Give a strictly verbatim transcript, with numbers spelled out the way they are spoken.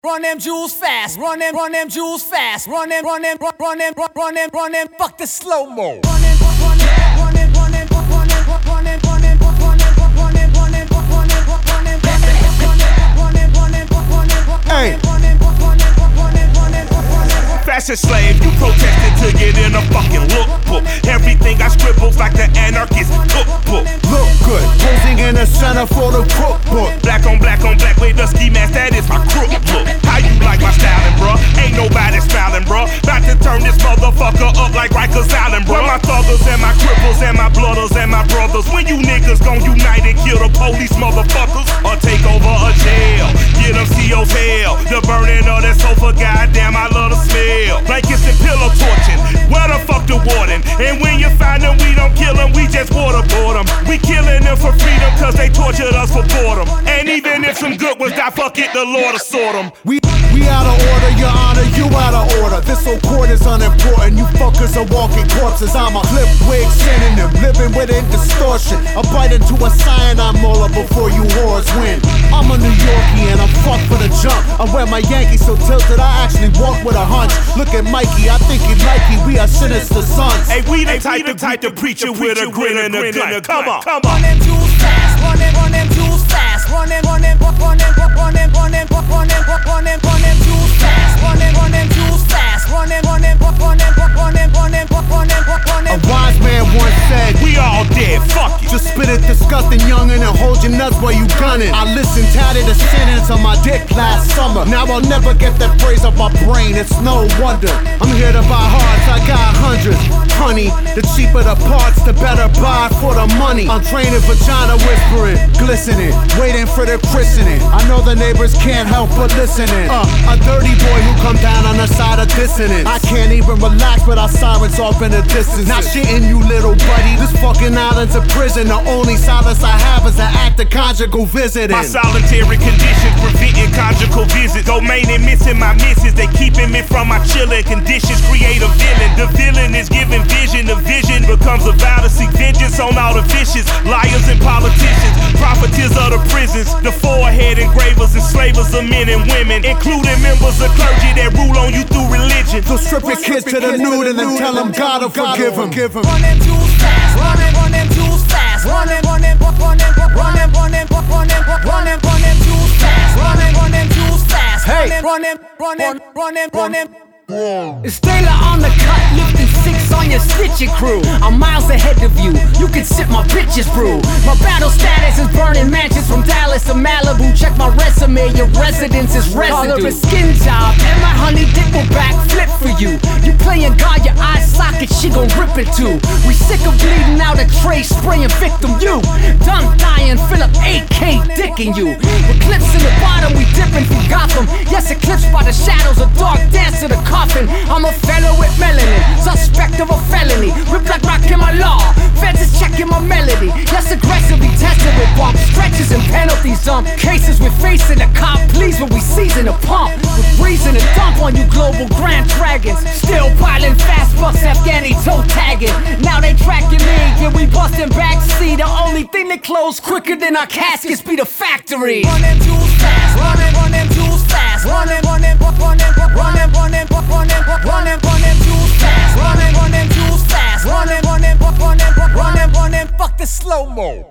Run them jewels fast, run them, run them jewels fast, run them, run them, run run them, run run them, run them, fuck the slow mo. Run them, run them, run them, run them, run them, run them, run them, run them, run them, run them, run them, run them, run them, run them, run them, hey. Fashion slave, you protested to get in a fucking lookbook. Everything I scribbled like the anarchist cookbook. Look good, posing in the center for the cookbook. Black on black on black with the ski mask, that is my crook look. How you like my styling, bruh? Ain't nobody smiling, bruh. About to turn this motherfucker up like Rikers Island, bruh. My thuggers and my cripples and my blooders and my brothers. When you niggas gon' unite and kill the police motherfuckers, or take over a jail, get them C O's hell. The burning of that sofa, goddamn, I love the smell. Blankets and pillow torching, where the fuck the warden? And when you find them, we don't kill them, we just waterboard them. We killing them for freedom, cause they tortured us for boredom. And even if some good ones die, fuck it, the Lord will sort them. We, we out of order, your honor, you out of order. This whole court is unimportant, you fuckers are walking corpses. I'm a clip wig synonym, living within distortion. A bite into a cyanide molar before you whores win. I'm a New Yorkie and I'm fucked for the jump. I wear my Yankees so tilted, I actually walk with a hunch. Look at Mikey, I think he like you, we are sinister sons. Hey, we the type, the type to preach it with a grin and a grin. Come on, come on. Run them jewels fast, run them, run them jewels fast, run them, run them, run them, run them, run them, run them, run them, run them jewels fast, run them, run them jewels fast, run them, run them, run them, run them, run them, run them, run them. A wise man once said, we all dead, fuck it. Just spit it disgusting, youngin', and hold your nuts while you gunning. I listened, tatted a sentence on my dick last summer. Now I'll never get that phrase off my brain, it's no wonder. I'm here to buy hearts, I got hundreds. Honey, the cheaper the parts, the better buy for the money. I'm training vagina whispering, glistening, waiting for the christening. I know the neighbors can't help but listening. Uh, a dirty boy who come down on the side of dissonance. I can't even relax without sirens off in the distance. Not shitting you, little buddy. This fucking island's a prison. The only silence I have is an act of conjugal visiting. My solitary conditions preventing conjugal visits. Domaining missing my misses, they keeping me from my chilling conditions. Create a villain. The villain is giving vision. The vision becomes a vow to seek vengeance on all the vicious liars and politicians, profiteers of the prisons, the forehead engravers, enslavers of men and women, including members of clergy that rule on you through religion. So strip your kids to the nude and then tell them God will forgive them. Run them jewels fast, run them, run them jewels fast, run them, run them, run them, run them, run them, run them, run them, run them jewels fast, run them, run them jewels fast, run them, run them, run them, run them, run them. It's Taylor on the cut, lifting six on your stitching crew. I'm miles ahead of you, you can sip my bitches brew. My battle status is burning mansions from Dallas to Malibu. Check my resume, your residence is residue. Call her a skin job, and my honey dick will backflip for you. You playing God, your eye socket, she gon' rip it too. We sick of bleeding out a tray, spraying victim you. Done dying, Philip A K dicking you. Eclipse in the bottom, we dipping through Gotham. Yes, eclipsed by the shadows, a dark dance to the coffin. I'm a fellow with melanin, suspect of a felony. Rip like rock in my law, feds is checking my melody. Yes, aggressively tested with bump stretches and penalties. Some cases we're facing the cop, please, when we season a pump. With reason to dump on you global grand dragons. Still piling fast bucks, Afghani toe tagging. Now they tracking me, yeah, we busting backseat. The only thing that close quicker than our caskets be the factory. Run them jewels fast, run them, run them jewels fast, run them, run them, run them, run them, run them, run them, run them, run them jewels fast, run them, run them jewels fast, run them, run them, run them, run them, run them, fuck the slow mo.